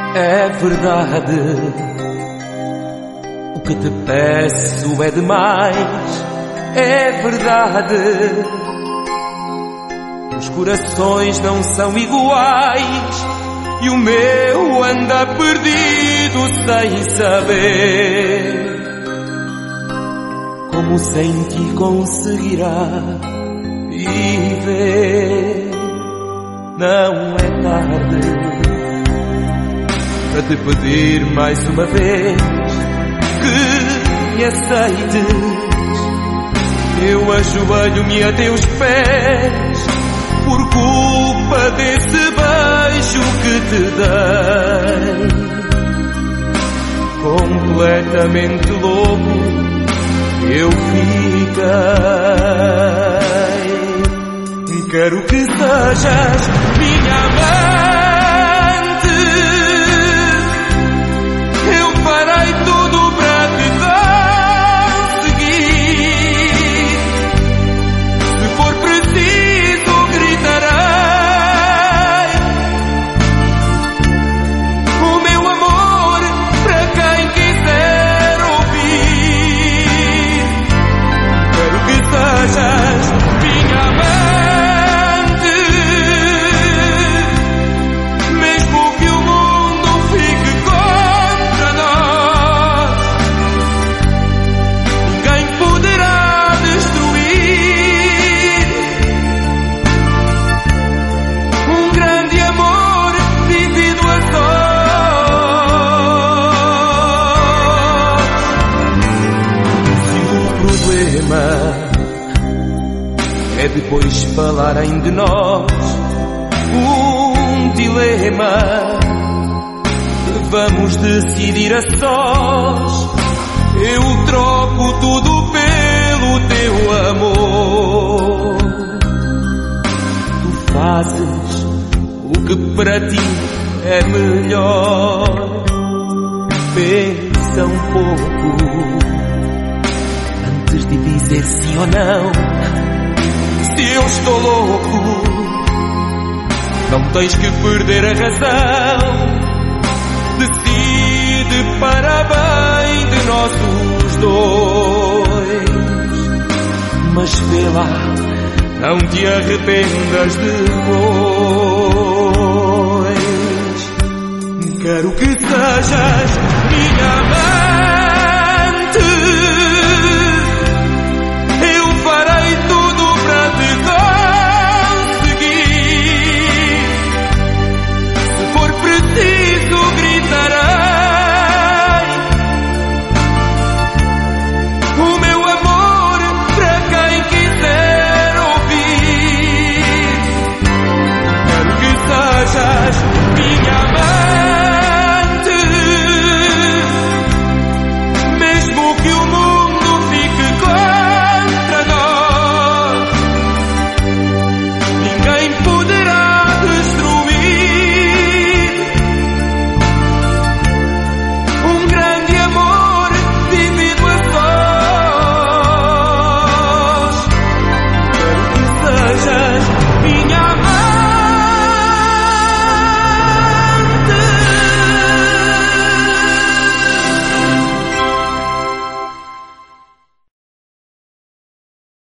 É verdade, o que te peço é demais. É verdade, os corações não são iguais e o meu anda perdido sem saber como sem ti conseguirá viver. Não é tarde para te pedir mais uma vez que me aceites. Eu ajoelho-me a teus pés por culpa desse beijo que te dei. Completamente louco eu fiquei. Quero que sejas minha amante. Eu farei tudo para te conseguir. Se for preciso gritarei o meu amor para quem quiser ouvir. Quero que sejas minha amante. É depois falarem de nós um dilema que vamos decidir a sós. Eu troco tudo pelo teu amor. Tu fazes o que para ti é melhor. Pensa um pouco antes de dizer sim ou não. Se eu estou louco, não tens que perder a razão. Decide para bem de nós os dois. Mas vê lá, não te arrependas depois. Quero que sejas minha